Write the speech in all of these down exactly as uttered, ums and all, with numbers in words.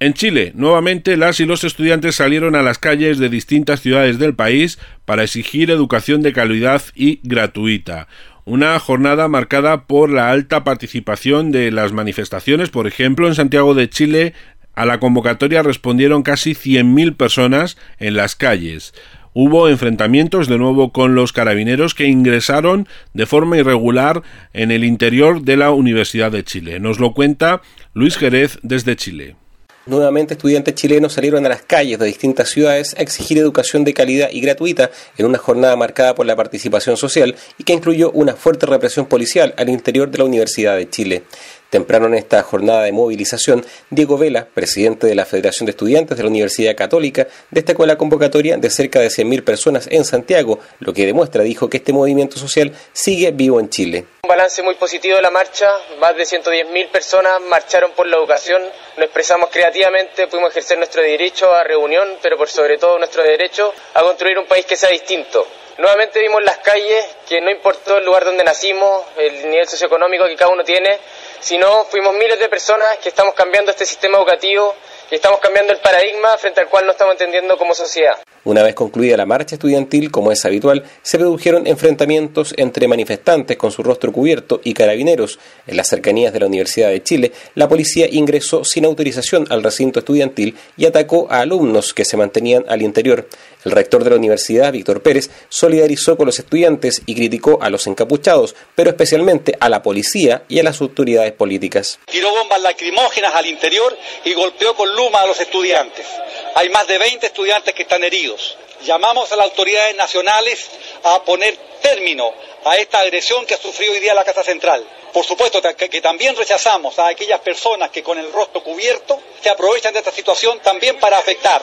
En Chile, nuevamente las y los estudiantes salieron a las calles de distintas ciudades del país para exigir educación de calidad y gratuita. Una jornada marcada por la alta participación de las manifestaciones. Por ejemplo, en Santiago de Chile, a la convocatoria respondieron casi cien mil personas en las calles. Hubo enfrentamientos de nuevo con los carabineros que ingresaron de forma irregular en el interior de la Universidad de Chile. Nos lo cuenta Luis Jerez desde Chile. Nuevamente estudiantes chilenos salieron a las calles de distintas ciudades a exigir educación de calidad y gratuita en una jornada marcada por la participación social y que incluyó una fuerte represión policial al interior de la Universidad de Chile. Temprano en esta jornada de movilización, Diego Vela, presidente de la Federación de Estudiantes de la Universidad Católica, destacó la convocatoria de cerca de cien mil personas en Santiago, lo que demuestra, dijo, que este movimiento social sigue vivo en Chile. Un balance muy positivo de la marcha, más de ciento diez mil personas marcharon por la educación, nos expresamos creativamente, pudimos ejercer nuestro derecho a reunión, pero por sobre todo nuestro derecho a construir un país que sea distinto. Nuevamente vimos las calles que no importó el lugar donde nacimos, el nivel socioeconómico que cada uno tiene, sino fuimos miles de personas que estamos cambiando este sistema educativo y estamos cambiando el paradigma frente al cual nos estamos entendiendo como sociedad. Una vez concluida la marcha estudiantil, como es habitual, se produjeron enfrentamientos entre manifestantes con su rostro cubierto y carabineros. En las cercanías de la Universidad de Chile, la policía ingresó sin autorización al recinto estudiantil y atacó a alumnos que se mantenían al interior. El rector de la universidad, Víctor Pérez, solidarizó con los estudiantes y criticó a los encapuchados, pero especialmente a la policía y a las autoridades políticas. Tiró bombas lacrimógenas al interior y golpeó con luma a los estudiantes. Hay más de veinte estudiantes que están heridos. Llamamos a las autoridades nacionales a poner término a esta agresión que ha sufrido hoy día la Casa Central. Por supuesto que, que también rechazamos a aquellas personas que con el rostro cubierto se aprovechan de esta situación también para afectar.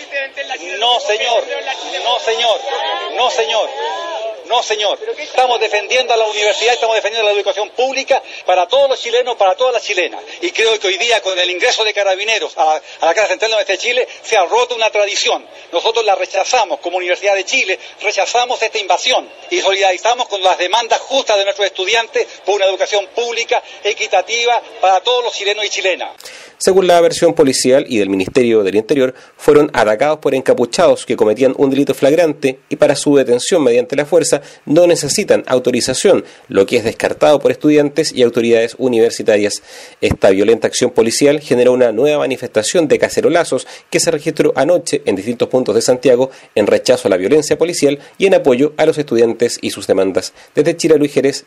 No, señor, no, señor, no, señor. No, señor. Estamos defendiendo a la universidad, estamos defendiendo la educación pública para todos los chilenos, para todas las chilenas. Y creo que hoy día, con el ingreso de carabineros a la, a la Casa Central de la Universidad de Chile, se ha roto una tradición. Nosotros la rechazamos como Universidad de Chile, rechazamos esta invasión y solidarizamos con las demandas justas de nuestros estudiantes por una educación pública, equitativa, para todos los chilenos y chilenas. Según la versión policial y del Ministerio del Interior, fueron atacados por encapuchados que cometían un delito flagrante y para su detención mediante la fuerza no necesitan autorización, lo que es descartado por estudiantes y autoridades universitarias. Esta violenta acción policial generó una nueva manifestación de cacerolazos que se registró anoche en distintos puntos de Santiago en rechazo a la violencia policial y en apoyo a los estudiantes y sus demandas. Desde Chile, Luis Jerez,